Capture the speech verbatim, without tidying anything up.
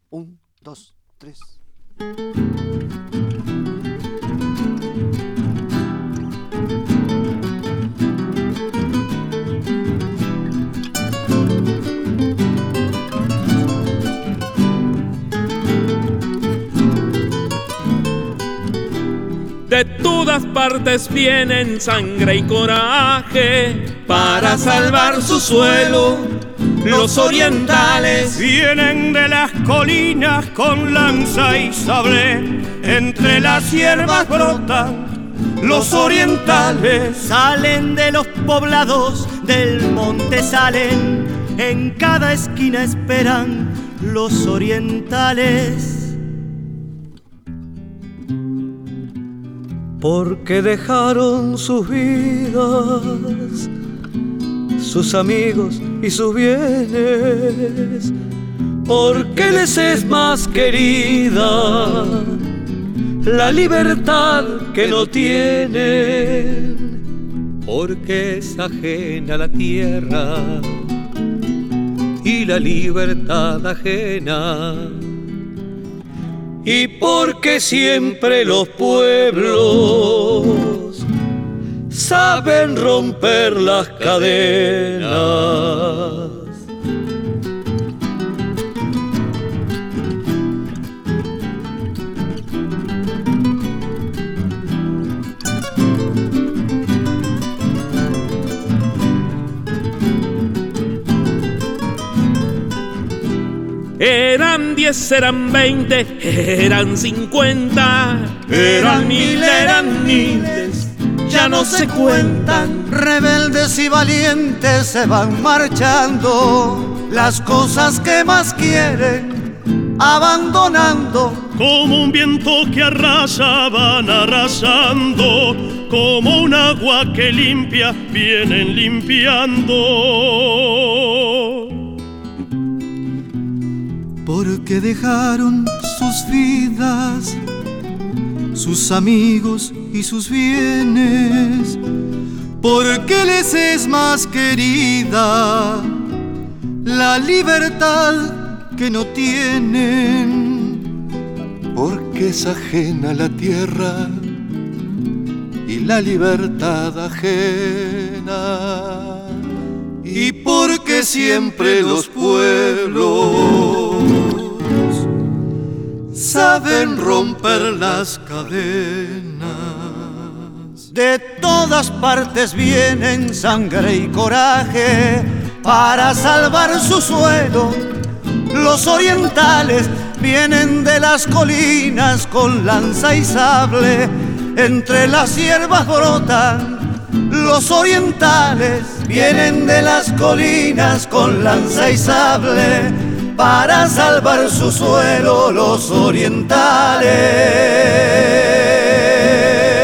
Un, dos, tres. De todas partes vienen sangre y coraje para salvar su suelo. Los orientales vienen de las colinas con lanza y sable, entre las hierbas brotan los orientales. Salen de los poblados del monte, salen, en cada esquina esperan los orientales. Porque dejaron sus vidas, sus amigos y sus bienes, porque les es más querida la libertad que no tienen, porque es ajena la tierra y la libertad ajena. Y porque siempre los pueblos saben romper las cadenas. Eran diez, eran veinte, eran cincuenta, eran mil, eran miles, ya no se cuentan. Rebeldes y valientes se van marchando, las cosas que más quieren abandonando. Como un viento que arrasa van arrasando, como un agua que limpia vienen limpiando. Porque dejaron sus vidas, sus amigos y sus bienes, porque les es más querida la libertad que no tienen, porque es ajena la tierra y la libertad ajena. Y porque siempre los pueblos saben romper las cadenas. De todas partes vienen sangre y coraje para salvar su suelo. Los orientales vienen de las colinas con lanza y sable, entre las hierbas brotan. Los orientales vienen de las colinas con lanza y sable para salvar su suelo. Los orientales.